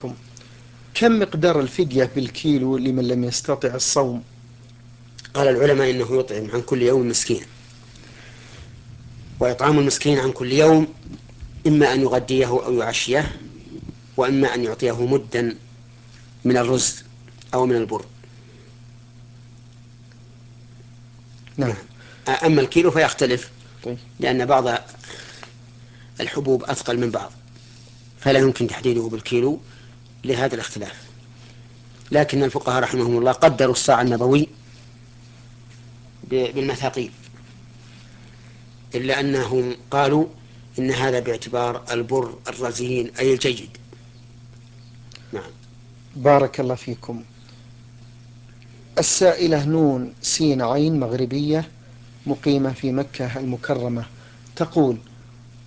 كم مقدار الفدية بالكيلو لمن لم يستطع الصوم؟ قال العلماء إنه يطعم عن كل يوم مسكين، وإطعام المسكين عن كل يوم إما أن يغديه أو يعشيه، وإما أن يعطيه مدا من الرز أو من البر. نعم. نعم. أما الكيلو فيختلف، طيب. لأن بعض الحبوب أثقل من بعض، فلا يمكن تحديده بالكيلو لهذا الاختلاف. لكن الفقهاء رحمهم الله قدروا الصاع النبوي بالمثاقيل، إلا أنهم قالوا إن هذا باعتبار البر الرزين أي الجيد. نعم. بارك الله فيكم. السائلة نون سين عين مغربية مقيمة في مكة المكرمة تقول: